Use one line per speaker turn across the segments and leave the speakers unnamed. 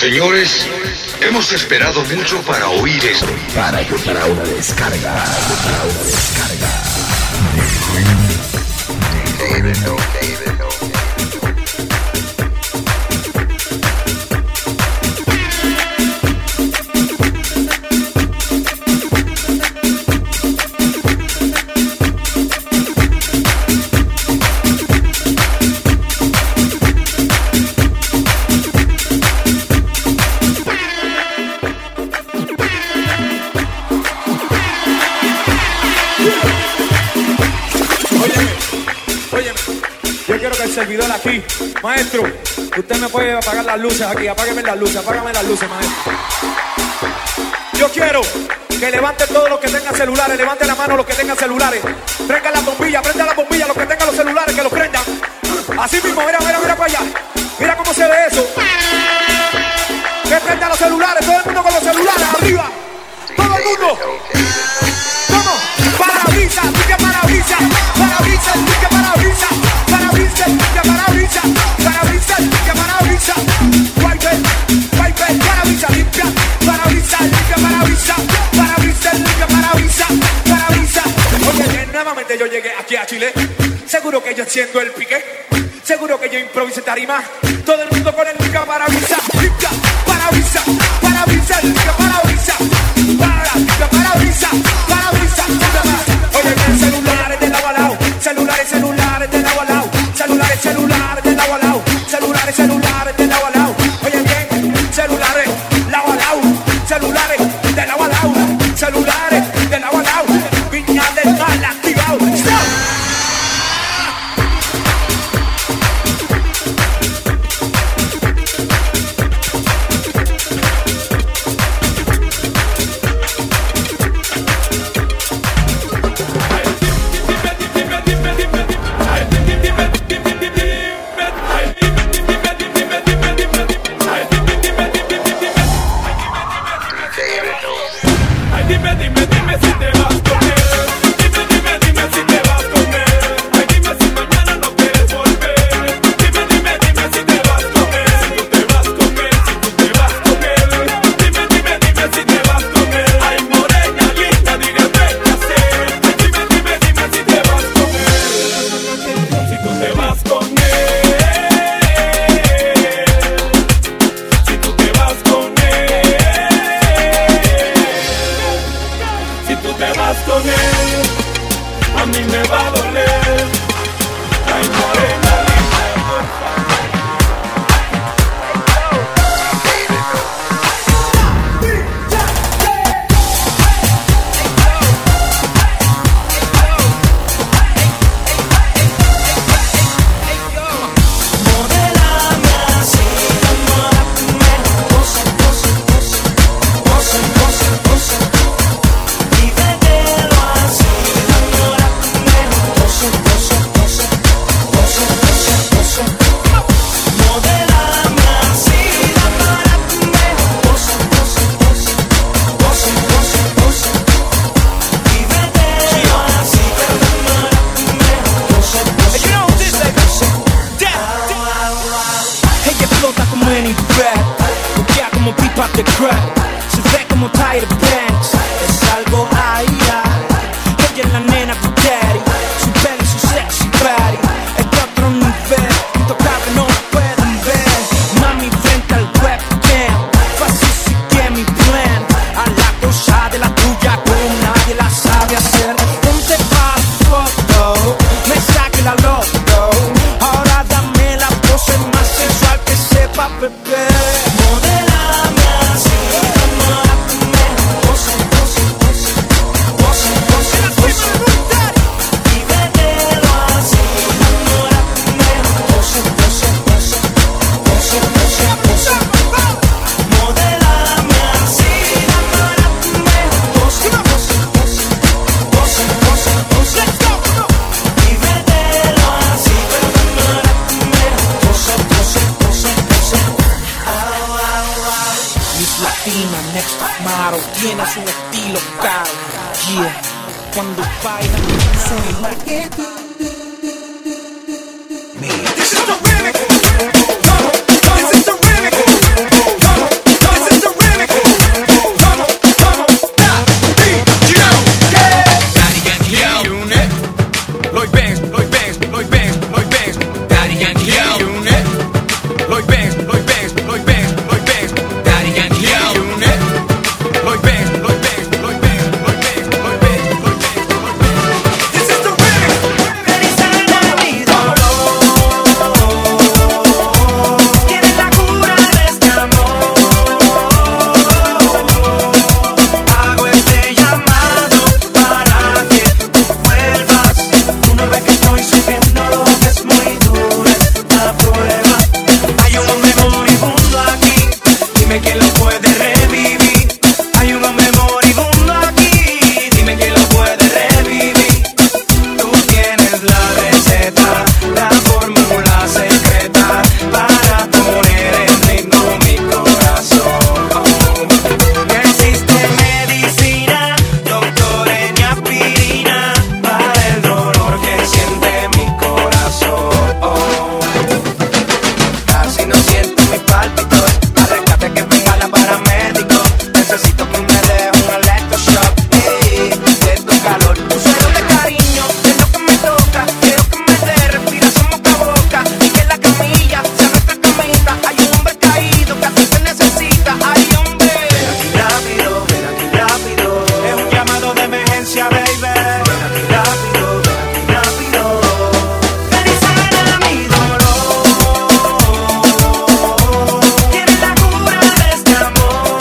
Señores, hemos esperado mucho para oír esto.
Para una descarga.
Servidor aquí, maestro, usted me puede apagar las luces aquí, apágame las luces, maestro. Yo quiero que levanten todos los que tengan celulares, levanten la mano los que tengan celulares, prendan la bombilla, los que tengan los celulares, que los prendan. Así mismo, mira para allá, mira cómo se ve eso. Que prendan los celulares, todo el mundo con los celulares, arriba, todo el mundo. ¿Cómo? Parabrisas, limpia parabrisas, parabrisas, limpia parabrisas. Parabrisas, limpia parabrisas, parabrisas, limpia parabrisas. Wiper, parabrisas, limpia parabrisas, limpia parabrisas, parabrisas, limpia parabrisas, parabrisas. Oye, nuevamente yo llegué aquí a Chile. Seguro que yo enciendo el pique. Seguro que yo improviso tarima. Todo el mundo con el limpia parabrisas, limpia parabrisas, parabrisas, limpia parabrisas, limpia parabrisas, parabrisas. Oye, celulares de lado a lado, celulares de lado a lado. Celulares de lado a lado, celulares de lado a lado. Oye bien, celulares lado a lado, celulares de lado a lado, celulares de lado a lado. Viña del Mar activado.
tienes un estilo caro, yeah. Cuando baila, soy más que tú. This is the remix. This is the remix.
Dime que lo puede revivir. Hay un hombre moribundo aquí. Dime que lo puede revivir. Tú tienes la receta, la fórmula secreta para poner en ritmo mi corazón. No existe medicina, doctor, ni aspirina para el dolor que siente mi corazón. Casi no siento mi pálpito. Al rescate que venga la paramédico. Necesito que me dé un electroshock de tu calor. Un suero de cariño es lo que me toca. Quiero que me dé respiración boca a boca. Y que la camilla sea nuestra camita. Hay un hombre caído que a ti te necesita. Hay hombre. Ven aquí rápido, ven aquí rápido. Es un llamado de emergencia, baby. Ven aquí rápido, ven aquí rápido. Ven y sana mi dolor. Tienes la cura de este amor.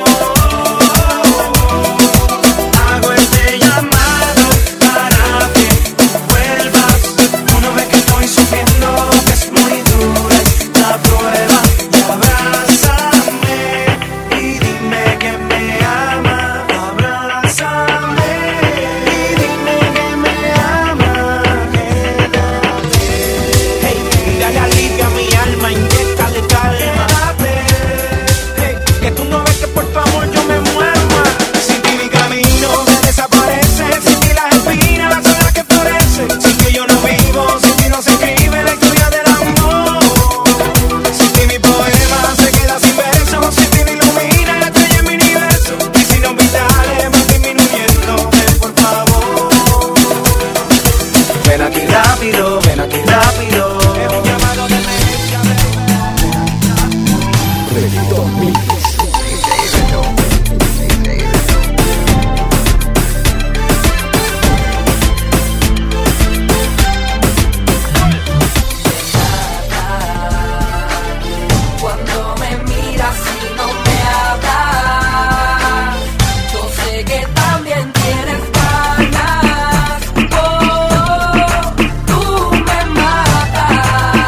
Hago este llamado para que vuelvas. Uno ve que estoy sufriendo, que es muy dura esta prueba. Y abrázame y dime que me ama. Abrázame y dime que me ama. Quédate. Hey, dale alivio a mi alma, inyéctale calma. Hey, que tú no ves que por tu amor yo me muero más. Sin ti mi camino desaparece. Sin ti las espinas son las que florecen. Sin ti yo no vivo, sin ti no se escribe la historia del amor. Sin ti mi poema se queda sin versos. Sin ti me ilumina la estrella en mi universo. Y sin olvidarle me disminuyendo. Ven por favor. Ven aquí rápido, ven aquí rápido. Es un llamado de emergencia.
Reggaeton Mix.
Cuando me miras y no me hablas, yo sé que también tienes ganas. Oh, tú me matas.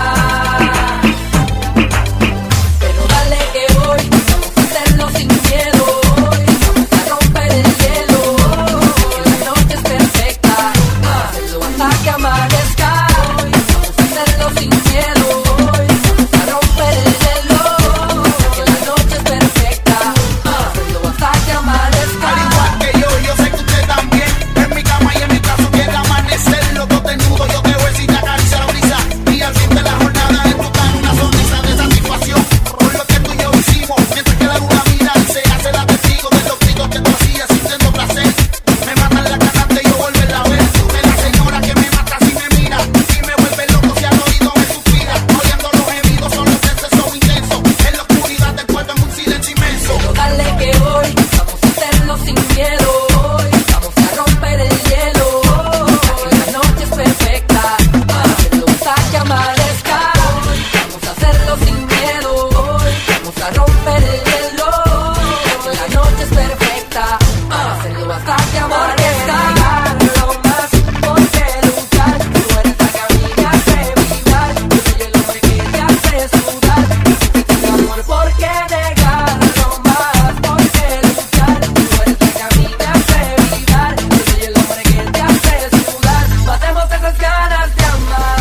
Pero dale que hoy vamos a hacerlo sin miedo. Vamos a romper el hielo. La noche es perfecta. Hacerlo hasta que amanezca. Vamos a hacerlo sin miedo. Vamos a romper el hielo. La noche es perfecta. Hacerlo hasta que amanezca.
Al igual que yo sé que usted también. En mi cama y en mi brazo quiere amanecer. Los dos desnudos, yo te voy a acaricia la brisa. Y al fin de la jornada en tu cara una sonrisa de satisfacción por lo que tú y yo hicimos. Mientras que la luna mira y se hace la testigo de los gritos que tú hacías sintiendo placer. Me matan la cantante y yo volverla a ver. Tú eres la señora que me mata si me mira. Y me vuelve loco si al oído me suspira. Oyendo los gemidos son los excesos intensos. En la oscuridad del cuerpo en un silencio inmenso.
Pero dale que hoy vamos a hacerlo sin miedo. Hoy vamos a romper el hielo. La noche es perfecta. Hacerlo hasta que amanezca. Hoy vamos a hacerlo sin miedo. Hoy vamos a romper el hielo. La noche es perfecta. Hacerlo hasta que amanezca. No más por qué luchar. Tú eres la que a mí me hace vibrar. Yo soy el hombre que te hace sudar. Mi amor, ¿por qué negar? No más por qué luchar. Tú eres la que a mí me hace vibrar. Yo soy el hombre que te hace sudar. Matemos esas ganas de amar.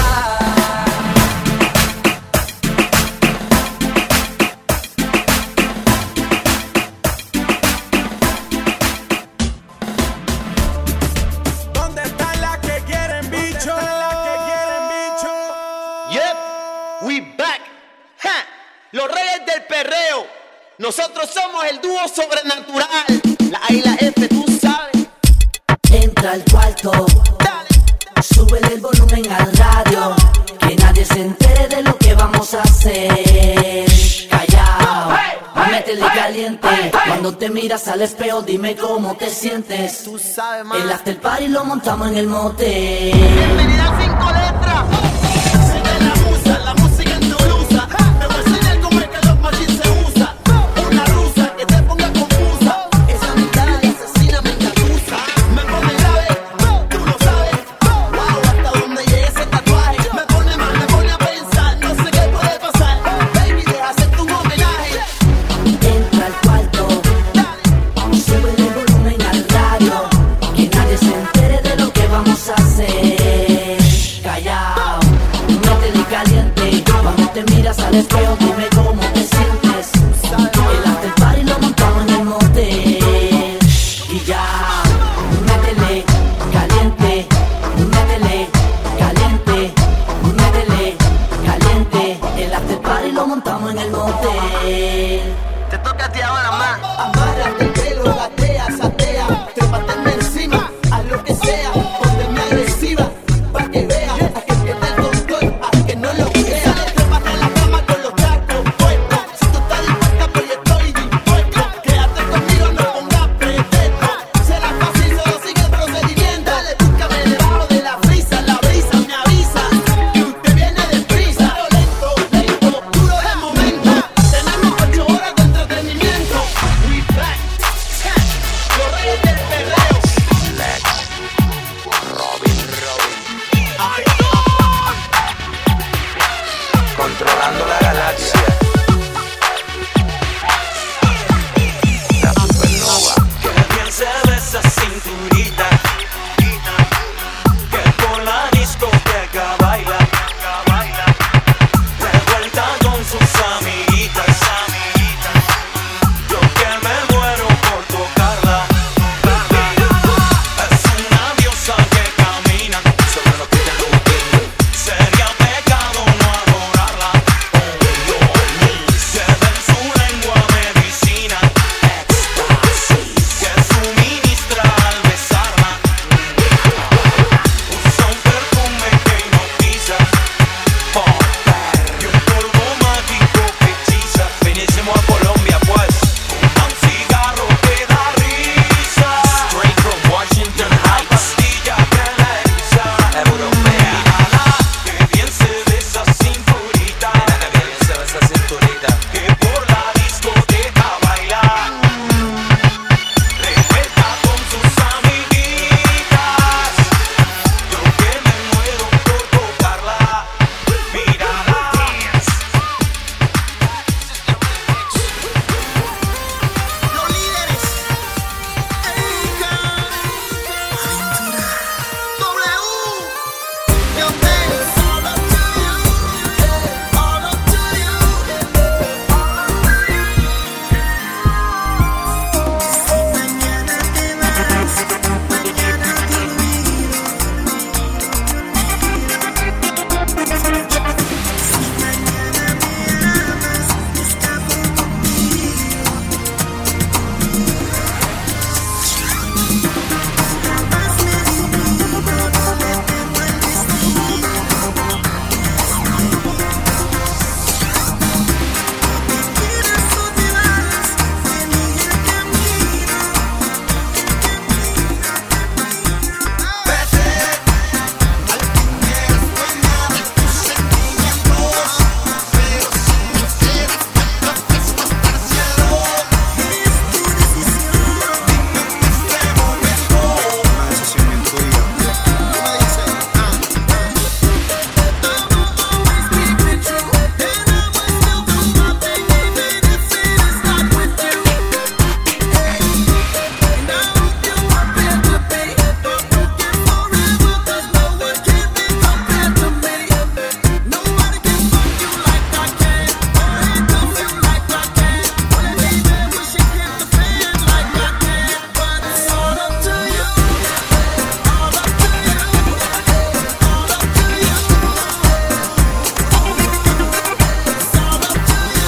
¿Dónde están las que quieren bicho?
Yep, we back. Ja, los reyes del perreo. Nosotros somos el dúo sobrenatural. La A y la F, tú sabes.
Entra al cuarto,
Dale.
súbele el volumen al radio, que nadie se entere de lo que vamos a hacer. Callao, métele caliente. Cuando te miras al espejo, dime cómo te sientes.
Tú sabes, man.
El after party lo montamos en el motel.
Bienvenida a 5 letras. La música en Tulusa. Me voy a enseñar cómo es que los machis se usa. Una rusa que te ponga confusa. Esa mitad asesina me encatusa. Me pone grave, tú lo sabes. Wow, hasta donde llegue ese tatuaje. Me pone mal, me pone a pensar. No sé qué puede pasar. Baby, deja hacerte un homenaje.
espejo, dime cómo te sientes. El after party lo montamos en el motel. Y ya, métele, caliente, métele, caliente, métele, caliente. El after party lo montamos en el motel.
Te toca a ti ahora más. Amárrate el pelo, gatea, satea, trépateme encima, haz lo que sea, ponme agresiva, pa' que vea, a que pierda el control, a que no lo crea. Trépate en la cama con los tacos puestos, si tú estás dispuesta pues yo estoy dispuesto. Quédate conmigo, no pongas pretexto, será fácil, solo sigue el procedimiento. Dale, búscame debajo de la brisa me avisa, que usted viene deprisa. Lento, lento, duro de momento, tenemos 8 horas de entretenimiento. We back, los reyes del perreo.
Controlando la galaxia. La supernova. Que bien se ve esa cinturita, que por la discoteca baila, revuelta con sus amiguitas. Yo que me muero por tocarla. Es una diosa que camina sobre los pies de un tigre. Sería pecado no adorarla. Se ve en su lengua medicina, éxtasis, que suministra al besarla. Usa un perfume que hipnotiza, y un polvo mágico que hechiza. Vinimos a Colombia pues, un cigarro que da risa. Straight from Washington Heights. Pastilla que la eriza, europea. Que bien se ve esa cinturita, que bien se ve esa cinturita, que por la discoteca baila, revuelta con sus amiguitas. Yo que me muero por tocarla, mírala.
Los líderes, Erika, W, Yo Bass, all up to you, all up to you. Si mañana te vas, mañana te olvido. Si mañana me amas, escapo contigo. Jamás me olvido, no le temo al destino. Te quedas o te vas, elige el camino. Vete, al fin eres dueña de tus sentimientos, pero si no quieres no estás para cielo. Es tu decisión. Dime en este momento. Una decisión bien tuya. Tú me dices, always keep it true, and I will still do my thing even if it is not with you. Hey, and I hope you are meant to be. Don't forget forever, 'cause no one can be compared to me. Nobody can fuck you like I can, or handle you like I can. Only baby wish you get the fan like I can, but it's all up to you, all up to you, all up to you. It's all up to you, all up to you, all up to you.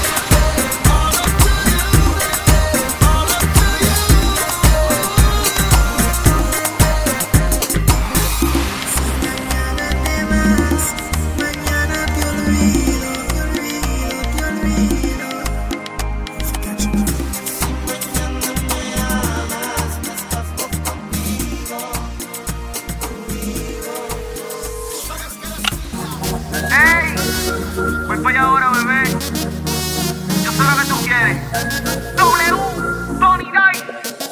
Si mañana te vas, mañana te olvido, te olvido, te olvido. Si mañana me amas, me estás conmigo,
Ey, voy para allá ahora, bebé. Yo sé lo que tú quieres. W, Tony Dice.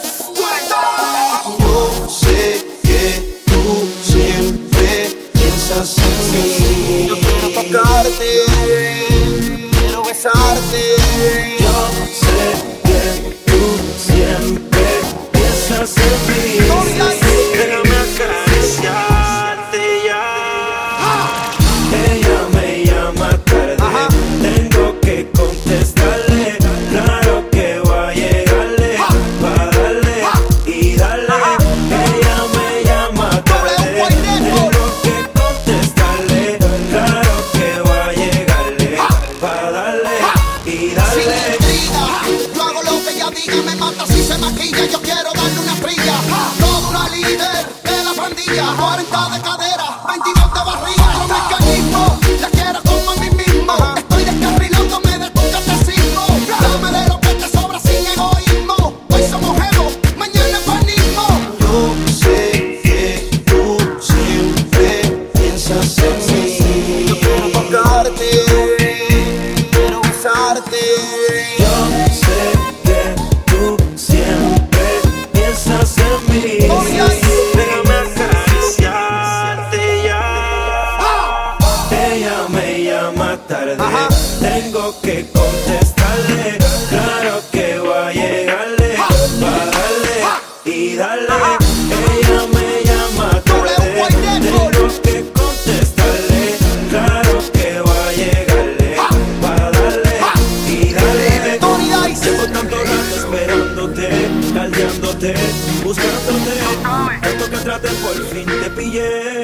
Yo sé que tú siempre piensas en mí. Yo quiero tocarte, quiero besarte. Yo sé que tú siempre piensas en mí. Déjame acariciarte ya. Ella me llama tarde.
diga me mata si se maquilla. Yo quiero darle una frilla. Toda una líder de la pandilla. 40 de cadera, 22 de barriga. Con mecanismo, la quiero como a mí mismo. Estoy descarrilándome de tu catecismo. Dame de lo que te sobra sin egoísmo. Hoy somos ego, mañana es panismo.
Yo sé que tú siempre piensas en mí. Yo quiero tocarte, quiero besarte. Yo sé que tú siempre piensas en mí. Déjame acariciarte ya. Ella me llama tarde, tengo que contestarle. Claro que va a llegarle, va a darle y darle. Ella me llama tarde, tengo que contestarle. Claro que va a llegarle, va a darle y darle. Llevo tanto rato esperándote, caldeándote, buscándote. Tanto que traté, por fin te pillé.